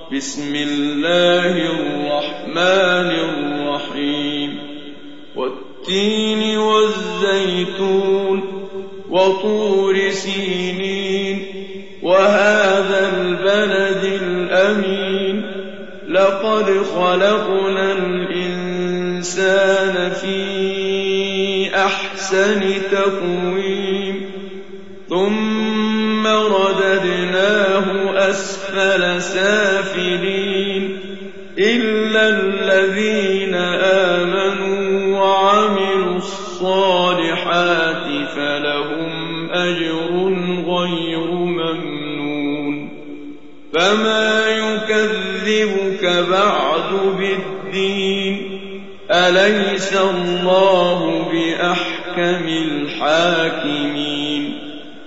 بسم الله الرحمن الرحيم والتين والزيتون وطور سينين وهذا البلد الأمين لقد خلقنا الإنسان في أحسن تقويم ثم رددناه أسفل سافلين إلا الذين آمنوا وعملوا الصالحات فلهم أجر غير ممنون فما يكذبك بعد بالدين أليس الله بأحكم الحاكمين